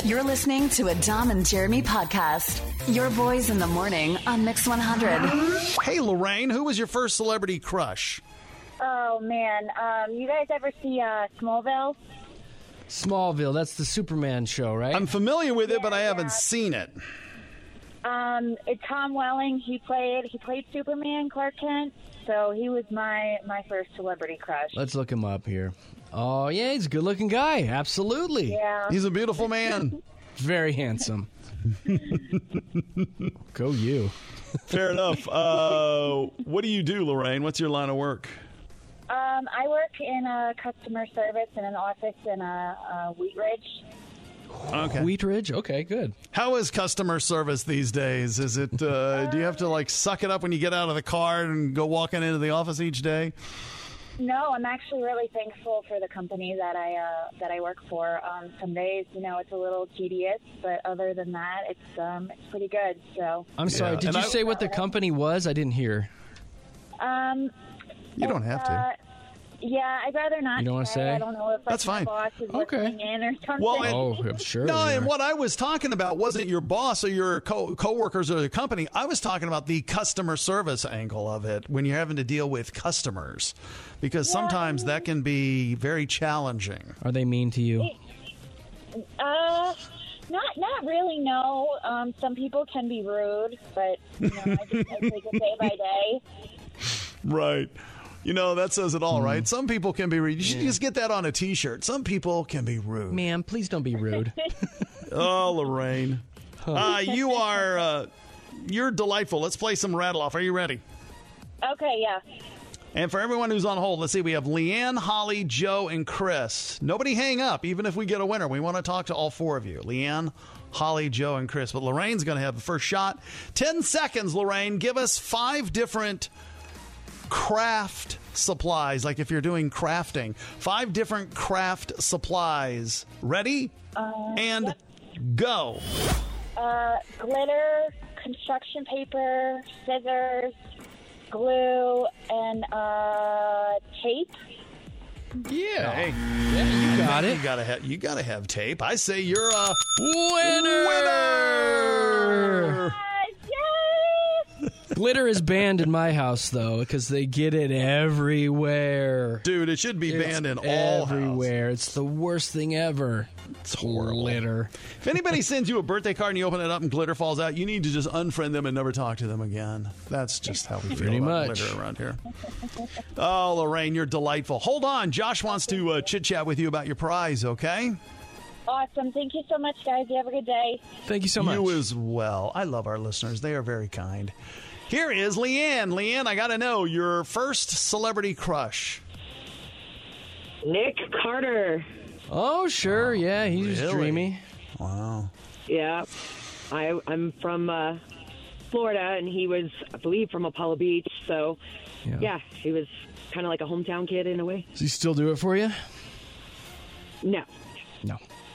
You're listening to a Dom and Jeremy podcast. Your boys in the morning on Mix 100. Hey, Lorraine, who was your first celebrity crush? Oh, man. You guys ever see Smallville? Smallville, that's the Superman show, right? I'm familiar with it, but I haven't seen it. It's Tom Welling. He played Superman, Clark Kent. So he was my first celebrity crush. Let's look him up here. Oh, yeah, he's a good-looking guy. Absolutely. Yeah. He's a beautiful man. Very handsome. Go you. Fair enough. What do you do, Lorraine? What's your line of work? I work in customer service in an office in Wheat Ridge. Okay. Wheat Ridge? Okay, good. How is customer service these days? Is it? Do you have to like suck it up when you get out of the car and go walking into the office each day? No, I'm actually really thankful for the company that I work for. Some days, it's a little tedious, but other than that, it's pretty good. So I'm sorry. Did you say what the company was? I didn't hear. You don't have to. Yeah, I'd rather not. You don't want to say? I don't know if That's fine. my boss is listening in or something. Oh, I'm sure. No, and what I was talking about wasn't your boss or your co-workers or the company. I was talking about the customer service angle of it when you're having to deal with customers, because sometimes that can be very challenging. Are they mean to you? Not really. No. Some people can be rude, but I take it day by day. Right. That says it all, right? Some people can be rude. You should just get that on a T-shirt. Some people can be rude. Ma'am, please don't be rude. Oh, Lorraine. You're delightful. Let's play some Rattle Off. Are you ready? Okay, yeah. And for everyone who's on hold, let's see. We have Leanne, Holly, Joe, and Chris. Nobody hang up, even if we get a winner. We want to talk to all four of you. Leanne, Holly, Joe, and Chris. But Lorraine's going to have the first shot. 10 seconds, Lorraine. Give us 5 different craft supplies, like if you're doing crafting. 5 different craft supplies. Ready? And go. Glitter, construction paper, scissors, glue, and tape. Yeah. Hey, Yeah, you got it. You gotta have tape. I say you're a Winner! winner. Glitter is banned in my house, though, because they get it everywhere. Dude, it should be banned in all everywhere. It's the worst thing ever. It's horrible. Glitter. If anybody sends you a birthday card and you open it up and glitter falls out, you need to just unfriend them and never talk to them again. That's just how we feel Pretty about much. glitter around here. Oh, Lorraine, you're delightful. Hold on. Josh wants to chit-chat with you about your prize, okay? Awesome. Thank you so much, guys. You have a good day. Thank you so much. You as well. I love our listeners. They are very kind. Here is Leanne. Leanne, I got to know your first celebrity crush. Nick Carter. Oh, sure. Yeah, he's really? dreamy. Wow. Yeah. I'm from Florida, and he was, I believe, from Apollo Beach. So, yeah he was kind of like a hometown kid in a way. Does he still do it for you? No. No.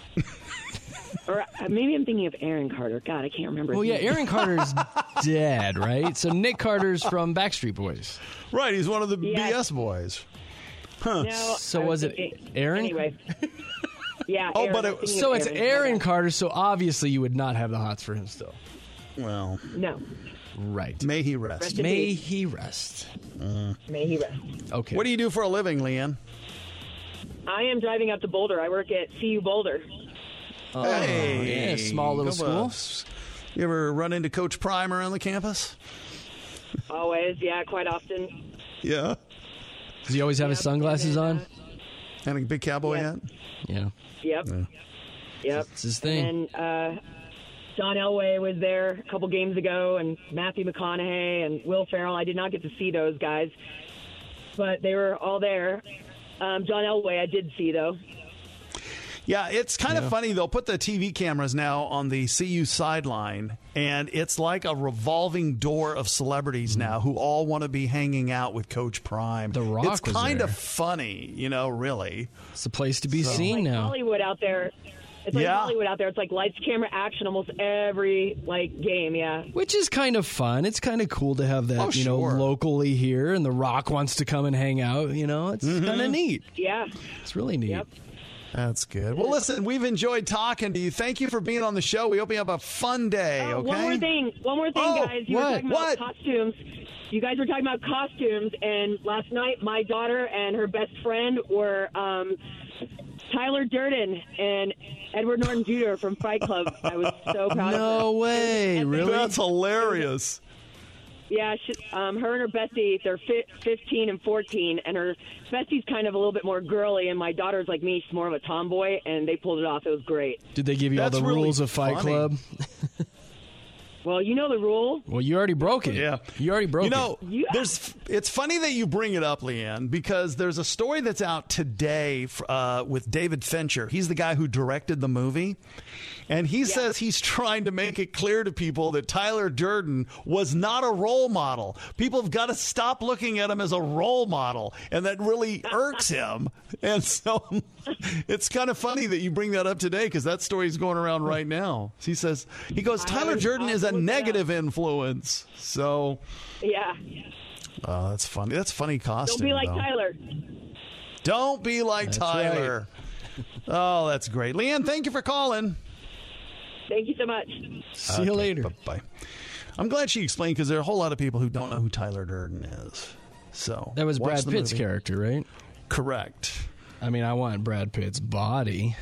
Or maybe I'm thinking of Aaron Carter. God, I can't remember. Well, his yeah, name. Aaron Carter's dead, right? So Nick Carter's from Backstreet Boys. Right, he's one of the Yeah. BS boys. No, So I was it thinking- Aaron? Anyway. Yeah. Oh, Aaron, but I'm it- thinking So of it's Aaron Carter, so obviously you would not have the hots for him still. Well, No. Right. may he rest. Rest in May peace. he rest. May he rest. Okay. What do you do for a living, Leanne? I am driving up to Boulder. I work at CU Boulder. Hey. yeah, small little Go school. Buffs. You ever run into Coach Prime around the campus? Always, yeah, quite often. Yeah. Does he always have his sunglasses on? And a big cowboy Yeah. hat? Yeah. Yep. Yep. It's his thing. And John Elway was there a couple games ago, and Matthew McConaughey and Will Ferrell. I did not get to see those guys, but they were all there. John Elway I did see, though. Yeah, it's kind of funny. They'll put the TV cameras now on the CU sideline, and it's like a revolving door of celebrities now who all want to be hanging out with Coach Prime. The Rock It's was kind there. of funny, really. It's a place to be seen Like now. Hollywood out there. It's like Yeah. Hollywood out there. It's like lights, camera, action almost every game. Yeah. Which is kind of fun. It's kind of cool to have that, Oh, sure. locally here, and The Rock wants to come and hang out. It's kind of neat. Yeah. It's really neat. Yep. That's good. Well, listen, we've enjoyed talking to you. Thank you for being on the show. We hope you have a fun day, okay? One more thing, guys. You were talking about costumes. You guys were talking about costumes, and last night my daughter and her best friend were Tyler Durden and Edward Norton Jr. from Fight Club. I was so proud of her. No way, really? That's hilarious. Yeah, her and her bestie, they're 15 and 14, and her bestie's kind of a little bit more girly, and my daughter's like me, she's more of a tomboy, and they pulled it off. It was great. Did they give you all the rules of Fight Club? Well, you know the rule. Well, you already broke it. Yeah. You already broke it. It's funny that you bring it up, Leanne, because there's a story that's out today with David Fincher. He's the guy who directed the movie. And he says he's trying to make it clear to people that Tyler Durden was not a role model. People have got to stop looking at him as a role model, and that really irks him. And so it's kind of funny that you bring that up today, because that story's going around right now. He goes, Tyler Durden is a negative influence. So, yeah. That's funny. That's funny costume. Don't be like Tyler. Don't be like Tyler. Right. Oh, that's great. Leanne, thank you for calling. Thank you so much. See you later. Bye. I'm glad she explained, because there are a whole lot of people who don't know who Tyler Durden is. So that was Brad Pitt's character, right? Correct. I mean, I want Brad Pitt's body.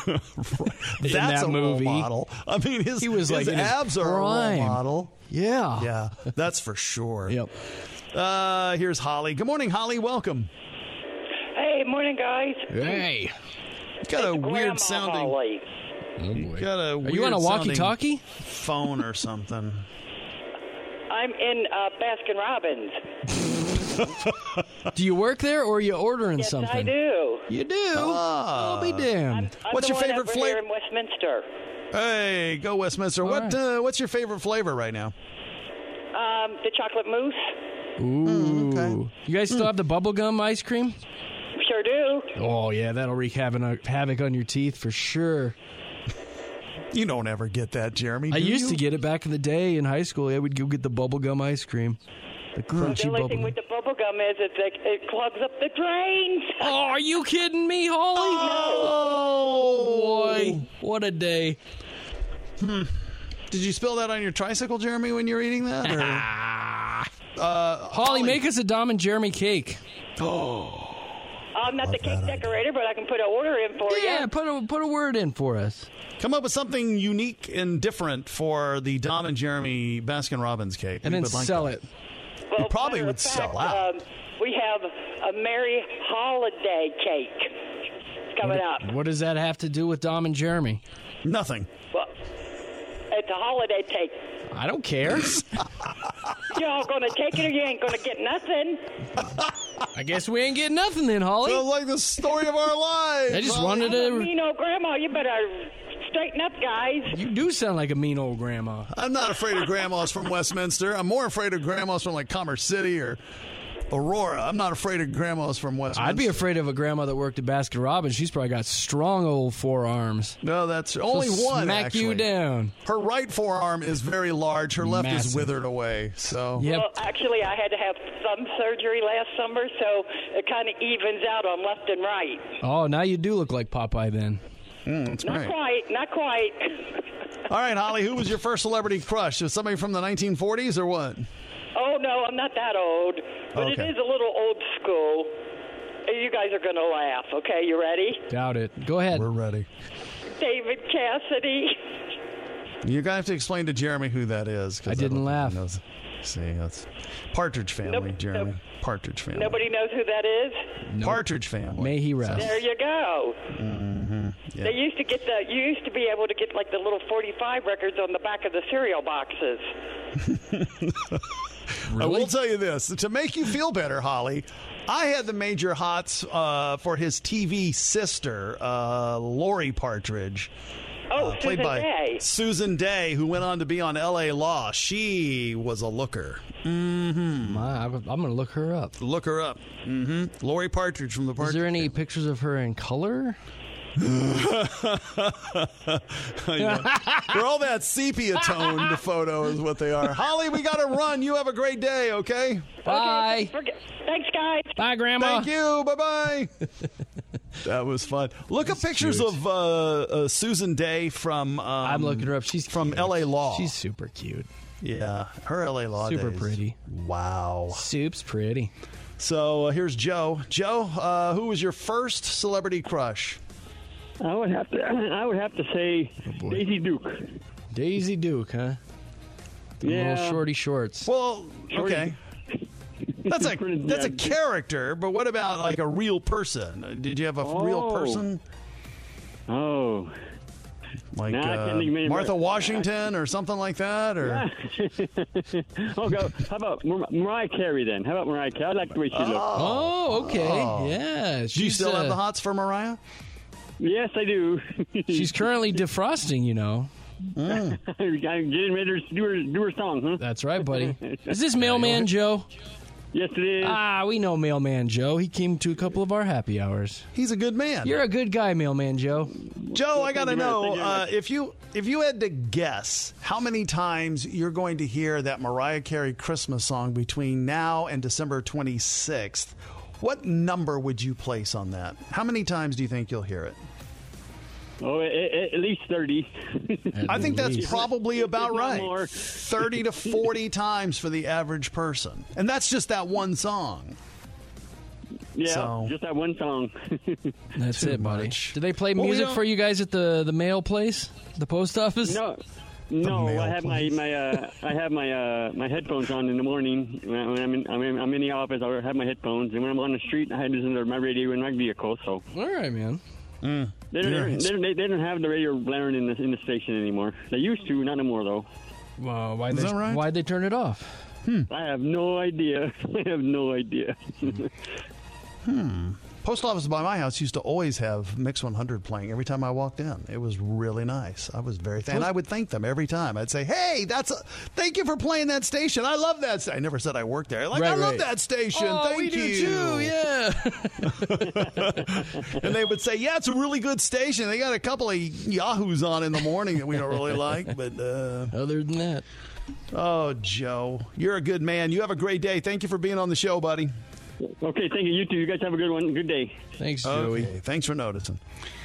That's a movie. Role model. I mean, his abs are a role model. Yeah, that's for sure. Yep. Here's Holly. Good morning, Holly. Welcome. Hey, morning, guys. Hey. Got a weird sounding. Holly. Oh boy. Got a Are you on a walkie-talkie? Phone or something? I'm in Baskin Robbins. Do you work there, or are you ordering something? Yes, I do. You do? I'll be damned. What's your favorite flavor? Here in Westminster. Hey, go Westminster. What's your favorite flavor right now? The chocolate mousse. Ooh. Okay. You guys still have the bubblegum ice cream? Sure do. Oh, yeah, that'll wreak havoc on your teeth for sure. You don't ever get that, Jeremy. I used to get it back in the day in high school. I would go get the bubblegum ice cream. The crunchy The only thing with the bubblegum is it clogs up the drains. Oh, are you kidding me, Holly? Oh, boy. What a day. Did you spill that on your tricycle, Jeremy, when you were eating that? Holly, make us a Dom and Jeremy cake. Oh. I'm not the cake decorator, but I can put an order in for you. Yeah, put a word in for us. Come up with something unique and different for the Dom and Jeremy Baskin-Robbins cake. And then sell it. Well, you probably would sell out. We have a Merry Holiday cake coming up. What does that have to do with Dom and Jeremy? Nothing. Well, it's a holiday cake. I don't care. Y'all gonna take it or you ain't gonna get nothing. I guess we ain't getting nothing then, Holly. Sounds like the story of our lives. I just wanted to... mean old grandma, you better straighten up, guys. You do sound like a mean old grandma. I'm not afraid of grandmas from Westminster. I'm more afraid of grandmas from like Commerce City or Aurora. I'm not afraid of grandmas from Westminster. I'd be afraid of a grandma that worked at Baskin Robbins. She's probably got strong old forearms. No, that's only one. Smack actually. you down. Her right forearm is very large. Her left is withered away. So. Yep. Well, actually, I had to have thumb surgery last summer, so it kind of evens out on left and right. Oh, now you do look like Popeye then. That's great. Not quite. All right, Holly, who was your first celebrity crush? Was somebody from the 1940s or what? Oh, no, I'm not that old. But Okay. it is a little old school. You guys are going to laugh, okay? You ready? Doubt it. Go ahead. We're ready. David Cassidy. You're going to have to explain to Jeremy who that is. I didn't laugh. See, that's Partridge Family, Jeremy. Nope. Partridge Family. Nobody knows who that is? Nope. Partridge Family. May he rest. There you go. Yeah. They used to get you used to be able to get like the little 45 records on the back of the cereal boxes. I will tell you this. To make you feel better, Holly, I had the major hots for his TV sister, Lori Partridge. Played by Day. Susan Day, who went on to be on L.A. Law. She was a looker. I'm going to look her up. Look her up. Lori Partridge from the Partridge. Is there any pictures of her in color? They're all that sepia-toned photo is what they are. Holly, we got to run. You have a great day, okay? Bye. Thanks, guys. Bye, Grandma. Thank you. Bye-bye. That was fun. Look up pictures of Susan Day from. I'm looking her up. She's from cute. L.A. Law. She's super cute. Yeah, her L.A. Law Super days. pretty. Wow. Soup's pretty. So here's Joe. Joe, who was your first celebrity crush? I would have to say Daisy Duke. Daisy Duke, huh? The Yeah. little shorty shorts. Well, okay. That's a Yeah. character, but what about like a real person? Did you have a real person? Oh. Like No, I can't think of any, Martha but- Washington or something like that? Or Okay. How about Mariah Carey then? How about Mariah Carey? I like the way she looks. Oh, okay. Yeah. do you still have the hots for Mariah? Yes, I do. She's currently defrosting, you know. I'm getting ready to do her song, huh? That's right, buddy. Is this Mailman Joe? Yes, it is. We know Mailman Joe. He came to a couple of our happy hours. He's a good man. You're a good guy, Mailman Joe. Joe, I got to Thank you know very much. if you had to guess how many times you're going to hear that Mariah Carey Christmas song between now and December 26th, what number would you place on that? How many times do you think you'll hear it? Oh, at least 30. I think that's least. probably about not right. more. 30 to 40 times for the average person. And that's just that one song. Yeah, So- just that one song. That's Too it, buddy. much. Do they play Well, we music don't- for you guys at the mail place, the post office? No, mail I have place. my headphones on in the morning when I'm in the office. I have my headphones, and when I'm on the street, I listen to my radio in my vehicle. So All right, man. they don't have the radio blaring in the station anymore. They used to, not anymore though. Well, Is that right? why'd they turn it off? I have no idea. I have no idea. Post office by my house used to always have Mix 100 playing every time I walked in. It was really nice. I was very and I would thank them every time. I'd say, "Hey, thank you for playing that station. I love that." I never said I worked there. Like, Right, I love right. that station. Oh, thank we you. do too. Yeah. And they would say, "Yeah, it's a really good station. They got a couple of yahoos on in the morning that we don't really like, but." Other than that, Oh, Joe, you're a good man. You have a great day. Thank you for being on the show, buddy. Okay, thank you. You too. You guys have a good one. Good day. thanks, Joey. Okay, thanks for noticing.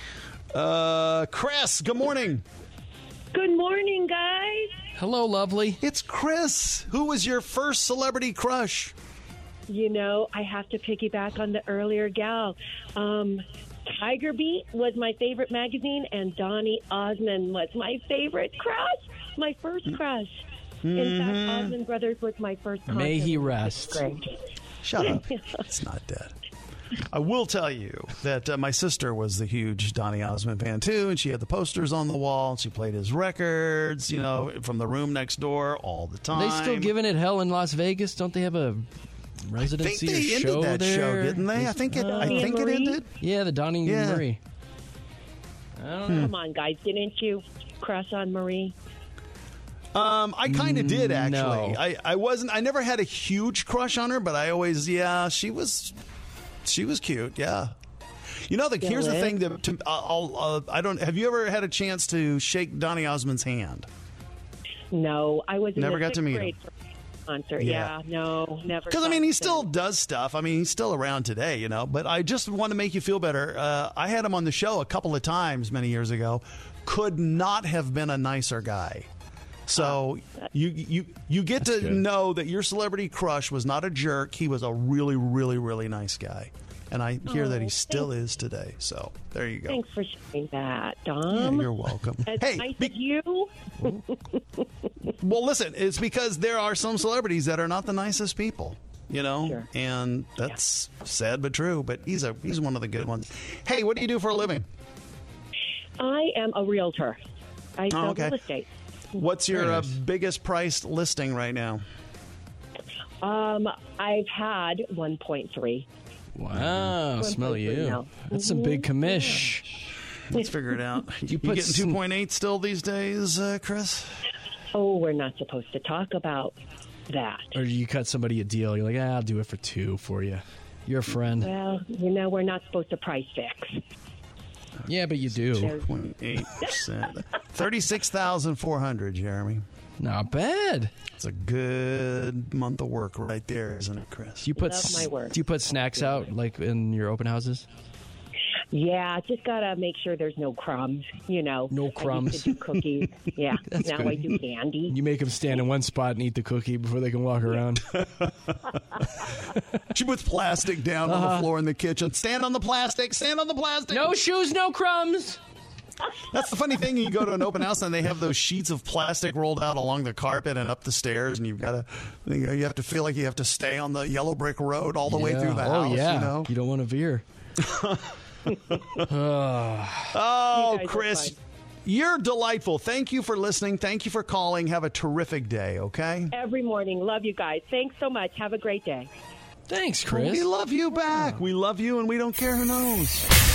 Chris, good morning. Good morning, guys. Hello, lovely. It's Chris. Who was your first celebrity crush? You know, I have to piggyback on the earlier gal. Tiger Beat was my favorite magazine, and Donny Osmond was my favorite crush, my first crush. In fact, Osmond Brothers was my first concert. May he in rest. sixth grade. Shut up. It's not dead. I will tell you that my sister was the huge Donny Osmond fan, too, and she had the posters on the wall, and she played his records, you know, from the room next door all the time. They still giving it hell in Las Vegas? Don't they have a I think residency they or ended show that there? show, didn't they? I think it Donnie and Marie? ended. Yeah, the Donnie Yeah. and Marie. I don't know. Come on, guys. Didn't you crush on Marie? I kind of did, actually. No. I never had a huge crush on her, but I always, she was cute, yeah. You know, here's the thing that I don't. Have you ever had a chance to shake Donny Osmond's hand? No, I was in Never the got to sixth meet grade him. for a concert. Yeah. Yeah, no, never. Because, I saw mean, he him. still does stuff. I mean, he's still around today, you know. But I just want to make you feel better. I had him on the show a couple of times many years ago. Could not have been a nicer guy. So you get to know that your celebrity crush was not a jerk. He was a really, really, really nice guy. And I hear that he still is today. So there you go. Thanks for sharing that, Yeah, Dom. you're welcome. It's Hey, nice of you. well, listen, it's because there are some celebrities that are not the nicest people, you know, Sure. and that's sad but true. But he's one of the good ones. Hey, what do you do for a living? I am a realtor. I sell okay. real estate. What's your Very nice. biggest priced listing right now? I've had 1.3. Wow, smell you. now. That's some big commish. Let's figure it out. You put getting some- 2.8 still these days, Chris? Oh, we're not supposed to talk about that. Or you cut somebody a deal. You're like, I'll do it for 2 for you. You're a friend. Well, you know, we're not supposed to price fix. Yeah, but you do. 0.8%. 36,400, Jeremy. Not bad. It's a good month of work right there, isn't it, Chris? Do you put Love my work. Do you put snacks out like in your open houses? Yeah, just gotta make sure there's no crumbs. No I crumbs. used to do cookies. Yeah, now good. I do candy. You make them stand in one spot and eat the cookie before they can walk around. She puts plastic down on the floor in the kitchen. Stand on the plastic. Stand on the plastic. No shoes, no crumbs. That's the funny thing. You go to an open house and they have those sheets of plastic rolled out along the carpet and up the stairs, and you have to feel like you have to stay on the yellow brick road all the way through the house. Oh, yeah. You know? You don't want to veer. Oh, You guys are Chris, fine. you're delightful. Thank you for listening. Thank you for calling. Have a terrific day, okay? Every morning. Love you guys. Thanks so much. Have a great day. Thanks, Chris. We love you back. We love you, and we don't care who knows.